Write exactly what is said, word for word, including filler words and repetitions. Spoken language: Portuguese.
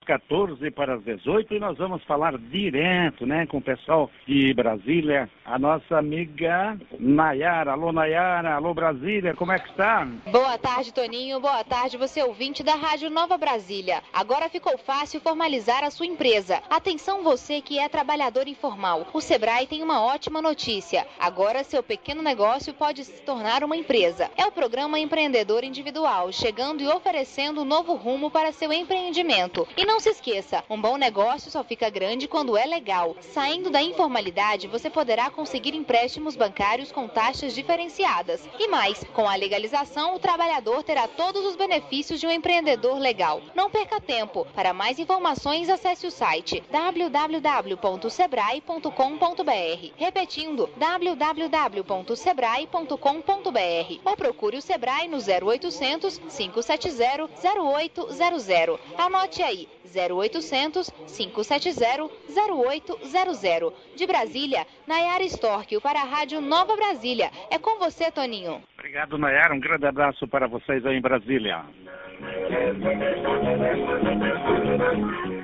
quatorze para as dezoito e nós vamos falar direto, né, com o pessoal de Brasília, a nossa amiga Nayara. Alô, Nayara, alô, Brasília, como é que está? Boa tarde, Toninho, boa tarde, você ouvinte da Rádio Nova Brasília. Agora ficou fácil formalizar a sua empresa. Atenção você que é trabalhador informal. O Sebrae tem uma ótima notícia. Agora seu pequeno negócio pode se tornar uma empresa. É o programa Empreendedor Individual, chegando e oferecendo um novo rumo para seu empreendimento. E não se esqueça, um bom negócio só fica grande quando é legal. Saindo da informalidade, você poderá conseguir empréstimos bancários com taxas diferenciadas. E mais, com a legalização, o trabalhador terá todos os benefícios de um empreendedor legal. Não perca tempo. Para mais informações, acesse o site w w w ponto sebrae ponto com ponto b r. Repetindo, w w w ponto sebrae ponto com ponto b r. Ou procure o Sebrae no zero oitocentos, cinco sete zero, zero oito zero zero. Anote aí, zero oitocentos, cinco sete zero, zero oito zero zero. De Brasília, Nayara Storck para a Rádio Nova Brasília. É com você, Toninho. Obrigado, Nayara. Um grande abraço para vocês aí em Brasília.